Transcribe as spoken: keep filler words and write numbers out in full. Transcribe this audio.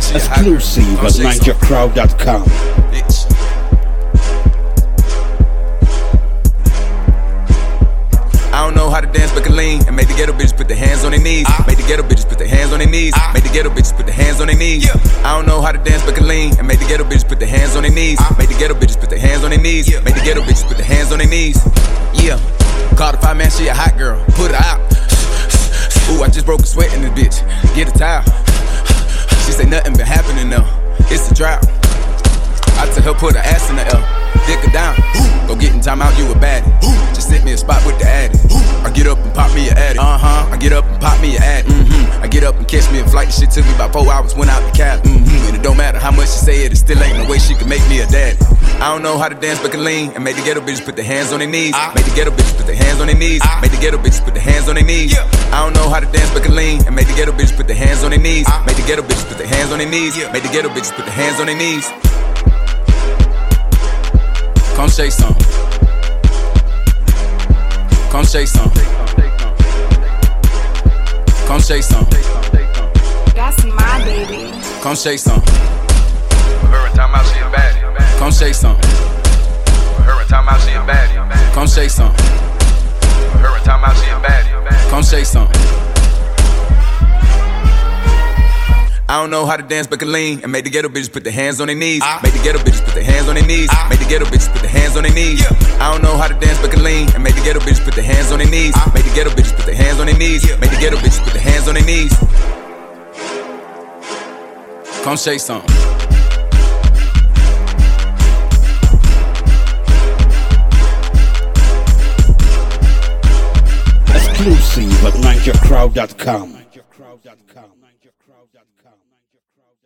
she a hot Exclusive girl. at ninja crowd dot com. Bitch. I don't know how to dance but can lean and make the ghetto bitches put their hands on their knees. Make the ghetto bitches put their hands on their knees. Make the ghetto bitches put their hands on their knees. I don't know how to dance but can lean and make the ghetto bitches put their hands on their knees. Make the ghetto bitches put their hands on their knees. Make the ghetto bitches put their hands on their knees. Yeah. Called a five man, she a hot girl. Put her out. Ooh, I just broke a sweat in this bitch. Get a towel. She say nothing been happening though. It's a drought. I tell her put her ass in the L. Dick her down. Go get in time out, you a baddie. Just sit me a spot with the addy. I get up and pop me a addy. Uh huh. I get up and pop me a addy. Mm-hmm. I get up and catch me a flight. Shit took me about four hours. Went out the cab. Mm-hmm. And it don't matter how much she say it, it still ain't no way she can make me a daddy. I don't know how to dance but can lean and make the ghetto bitches put their hands on their knees. Make the ghetto bitches put their hands on their knees. Make the ghetto bitches put their hands on their knees. I don't know how to dance but can lean and make the ghetto bitches put their hands on their knees. Make the ghetto bitches put their hands on their knees. Make the ghetto bitches put their hands on their knees. Come shake some. Come shake some. Come shake some. That's my baby. Come shake some. Her and time out she a baddie. Come shake some. Her and time out she a baddie. Come shake some. Her and time out she a baddie. Come shake some. I don't know how to dance but can lean and make the ghetto bitches put their hands on their knees. Make the ghetto bitches put their hands on their knees. Make the ghetto bitches put their hands on their knees. I don't know how to dance but can lean and make the ghetto bitches put their hands on their knees. Make the ghetto bitches put their hands on their knees. Make the ghetto bitches put their hands on their knees. Come shake some. Exclusive at ninja crowd dot com.